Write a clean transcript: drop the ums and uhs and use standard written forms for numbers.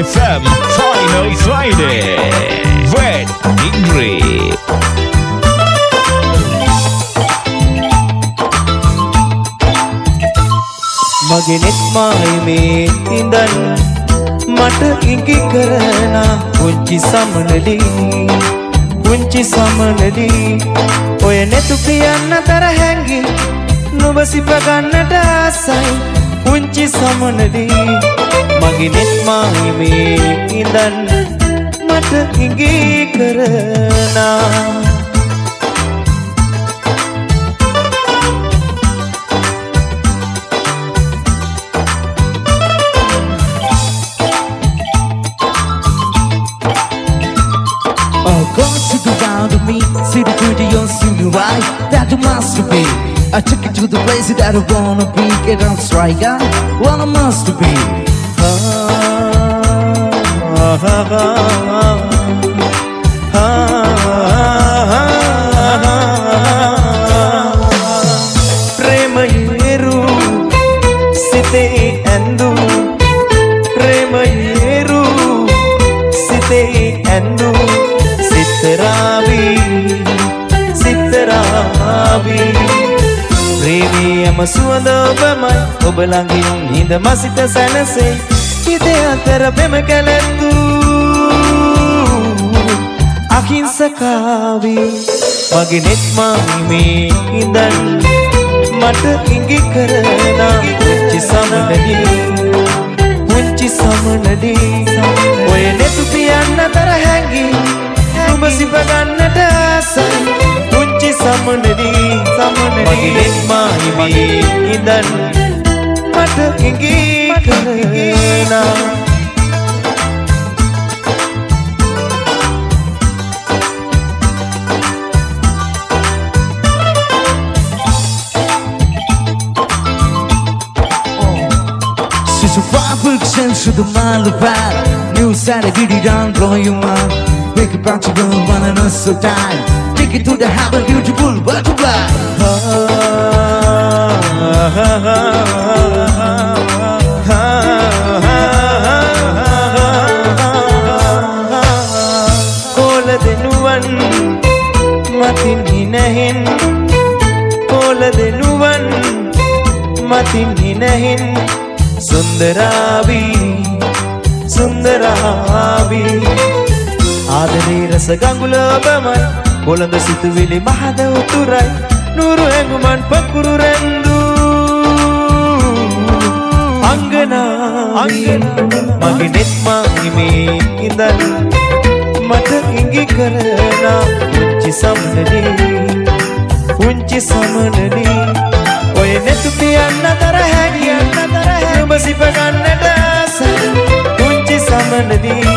FM Final Friday with Ingrid. මගේ නෙත් මායිමේ ඉඳන් මට ඉඟි කරන පුංචි සමනලි ඔය නෙතු පියන්න තර හැංගි නුඹ සිප ගන්නට ආසයි පුංචි සමනලි මගේ නෙත් මායිමේ ඉඳන් මට ඉඟි කරන See the beauty you'll see me right. That you must be. I took you to the place that I wanna be. Get on strike, I wanna must be. Prema yeru site endu. Prema yeru site endu. සිතරාවි ප්‍රේමයම සුවඳ ඔබමයි ඔබ ළඟින් හිඳ මසිත සැනසේ හිතේ අතර බෙම කැලැත්තු අහිංසකාවි මගේ නෙත් මාහිමේ ඉඳන් මට ඉඟි කරන පුංචි සමනලි ඔය නෙතු පියන්න තර හැංගි නුඹ සිප ගන්නට ආසයි පුංචි සමනලි මගේ නෙත් මාහිමේ ඉඳන් මට ඉඟි කරන She's a 5% to the mile of ride. New side of it don't blow your mind. Think about your girl, wanna know so time. Take it to the harbor, beautiful butterfly. Kola denuwan matin hinahin. Kola denuwan matin hinahin. සුන්දරාවි ආදරේ රස ගඟුල ඔබමයි කොළඹ සිතුවිලි මහද උතුරයි නూరు හැඟුමන් පකුරු රැඳු අංගනාවි මගේ නෙත් මාහිමේ ඉඳන් මට ඉඟි කරන පුංචි සමනලි ඔය නෙතු පියන්න තර හැගියන්න තර නුඹ සිප ගන්නට ආසයි පුංචි සමනලි